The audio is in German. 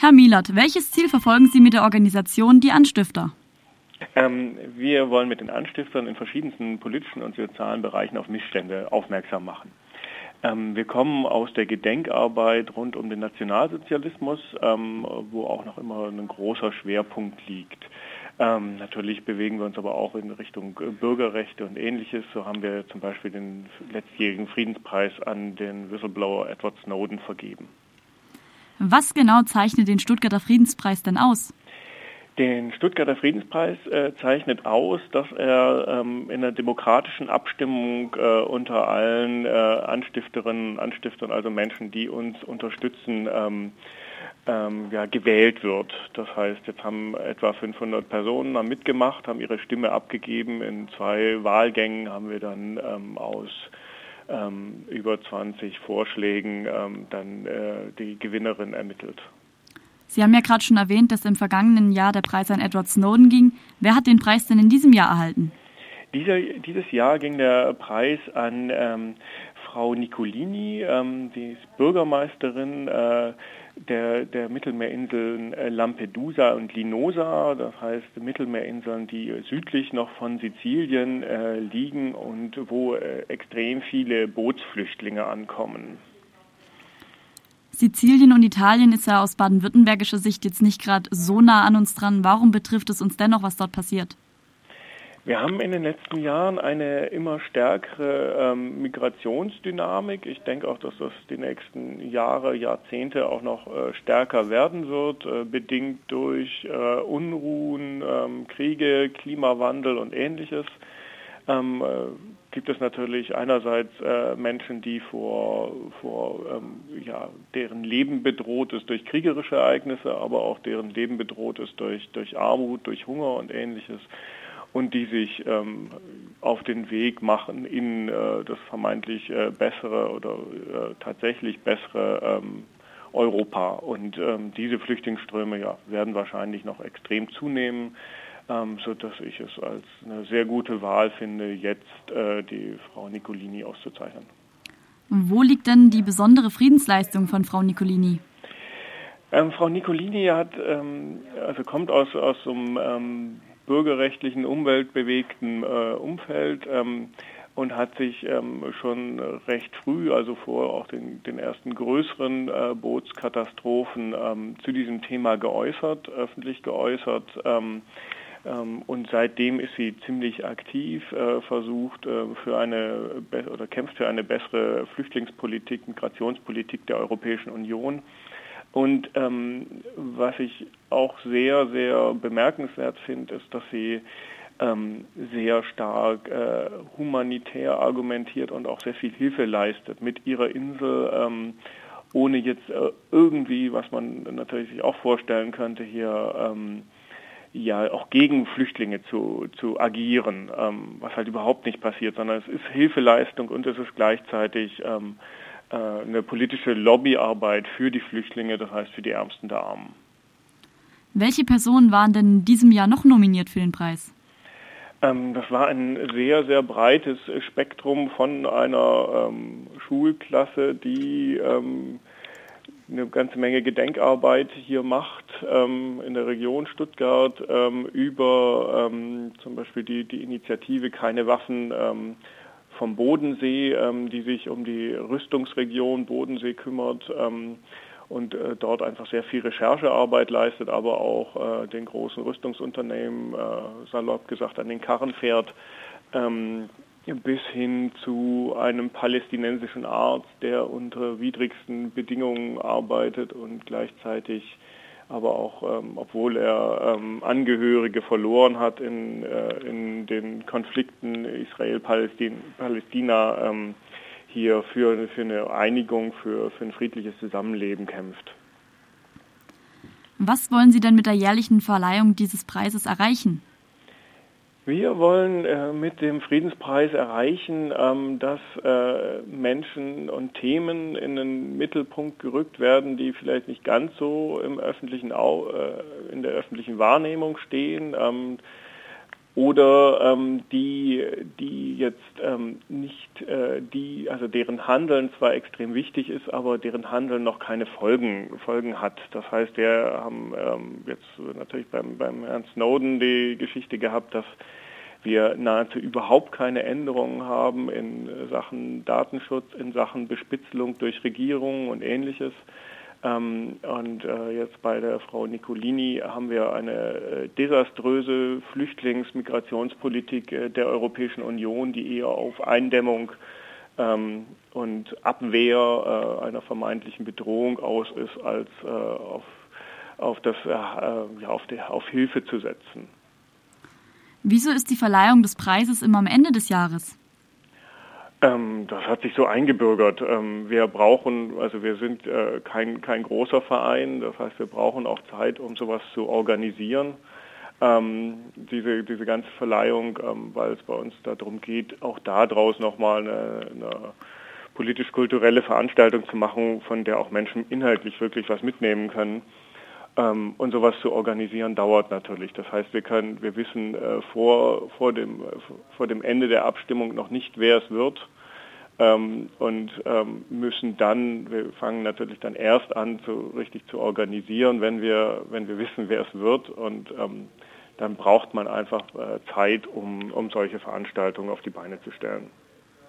Herr Mielert, welches Ziel verfolgen Sie mit der Organisation Die Anstifter? Wir wollen mit den Anstiftern in verschiedensten politischen und sozialen Bereichen auf Missstände aufmerksam machen. Wir kommen aus der Gedenkarbeit rund um den Nationalsozialismus, wo auch noch immer ein großer Schwerpunkt liegt. Natürlich bewegen wir uns aber auch in Richtung Bürgerrechte und Ähnliches. So haben wir zum Beispiel den letztjährigen Friedenspreis an den Whistleblower Edward Snowden vergeben. Was genau zeichnet den Stuttgarter Friedenspreis denn aus? Den Stuttgarter Friedenspreis zeichnet aus, dass er in einer demokratischen Abstimmung unter allen Anstifterinnen und Anstiftern, also Menschen, die uns unterstützen, gewählt wird. Das heißt, jetzt haben etwa 500 Personen mitgemacht, haben ihre Stimme abgegeben. In 2 Wahlgängen haben wir dann aus über 20 Vorschlägen dann die Gewinnerin ermittelt. Sie haben ja gerade schon erwähnt, dass im vergangenen Jahr der Preis an Edward Snowden ging. Wer hat den Preis denn in diesem Jahr erhalten? Dieses Jahr ging der Preis an Frau Nicolini, die ist Bürgermeisterin der Mittelmeerinseln Lampedusa und Linosa, das heißt Mittelmeerinseln, die südlich noch von Sizilien liegen und wo extrem viele Bootsflüchtlinge ankommen. Sizilien und Italien ist ja aus baden-württembergischer Sicht jetzt nicht gerade so nah an uns dran. Warum betrifft es uns dennoch, was dort passiert? Wir haben in den letzten Jahren eine immer stärkere Migrationsdynamik. Ich denke auch, dass das die nächsten Jahre, Jahrzehnte auch noch stärker werden wird, bedingt durch Unruhen, Kriege, Klimawandel und Ähnliches. Gibt es natürlich einerseits Menschen, die deren Leben bedroht ist durch kriegerische Ereignisse, aber auch deren Leben bedroht ist durch Armut, durch Hunger und Ähnliches und die sich auf den Weg machen in das vermeintlich bessere oder tatsächlich bessere Europa. Und diese Flüchtlingsströme werden wahrscheinlich noch extrem zunehmen, sodass ich es als eine sehr gute Wahl finde, jetzt die Frau Nicolini auszuzeichnen. Wo liegt denn die besondere Friedensleistung von Frau Nicolini? Frau Nicolini kommt aus so einem bürgerrechtlichen, umweltbewegten Umfeld und hat sich schon recht früh, also vor auch den ersten größeren Bootskatastrophen, zu diesem Thema öffentlich geäußert. Und seitdem ist sie ziemlich aktiv, kämpft für eine bessere Flüchtlingspolitik, Migrationspolitik der Europäischen Union. Und was ich auch sehr, sehr bemerkenswert finde, ist, dass sie sehr stark humanitär argumentiert und auch sehr viel Hilfe leistet mit ihrer Insel, ohne jetzt irgendwie, was man natürlich sich auch vorstellen könnte, hier auch gegen Flüchtlinge zu agieren, was halt überhaupt nicht passiert, sondern es ist Hilfeleistung und es ist gleichzeitig eine politische Lobbyarbeit für die Flüchtlinge, das heißt für die Ärmsten der Armen. Welche Personen waren denn in diesem Jahr noch nominiert für den Preis? Das war ein sehr, sehr breites Spektrum von einer Schulklasse, die eine ganze Menge Gedenkarbeit hier macht in der Region Stuttgart, über zum Beispiel die Initiative Keine Waffen vom Bodensee, die sich um die Rüstungsregion Bodensee kümmert und dort einfach sehr viel Recherchearbeit leistet, aber auch den großen Rüstungsunternehmen, salopp gesagt, an den Karren fährt, bis hin zu einem palästinensischen Arzt, der unter widrigsten Bedingungen arbeitet und gleichzeitig aber auch, obwohl er Angehörige verloren hat in den Konflikten Israel-Palästina, hier für eine Einigung, für ein friedliches Zusammenleben kämpft. Was wollen Sie denn mit der jährlichen Verleihung dieses Preises erreichen? Wir wollen mit dem Friedenspreis erreichen, dass Menschen und Themen in den Mittelpunkt gerückt werden, die vielleicht nicht ganz so in der öffentlichen Wahrnehmung stehen. oder die jetzt nicht, also deren Handeln zwar extrem wichtig ist, aber deren Handeln noch keine Folgen hat. Das heißt, wir haben jetzt natürlich beim Herrn Snowden die Geschichte gehabt, dass wir nahezu überhaupt keine Änderungen haben in Sachen Datenschutz, in Sachen Bespitzelung durch Regierungen und Ähnliches. Und jetzt bei der Frau Nicolini haben wir eine desaströse Migrationspolitik der Europäischen Union, die eher auf Eindämmung und Abwehr einer vermeintlichen Bedrohung aus ist, als auf Hilfe zu setzen. Wieso ist die Verleihung des Preises immer am Ende des Jahres? Das hat sich so eingebürgert. Wir sind kein großer Verein, das heißt, wir brauchen auch Zeit, um sowas zu organisieren. Diese ganze Verleihung, weil es bei uns darum geht, auch daraus nochmal eine politisch-kulturelle Veranstaltung zu machen, von der auch Menschen inhaltlich wirklich was mitnehmen können. Und sowas zu organisieren dauert natürlich. Das heißt, wir wissen vor dem Ende der Abstimmung noch nicht, wer es wird, wir fangen natürlich dann erst an, richtig zu organisieren, wenn wir wissen, wer es wird, und dann braucht man einfach Zeit, um solche Veranstaltungen auf die Beine zu stellen.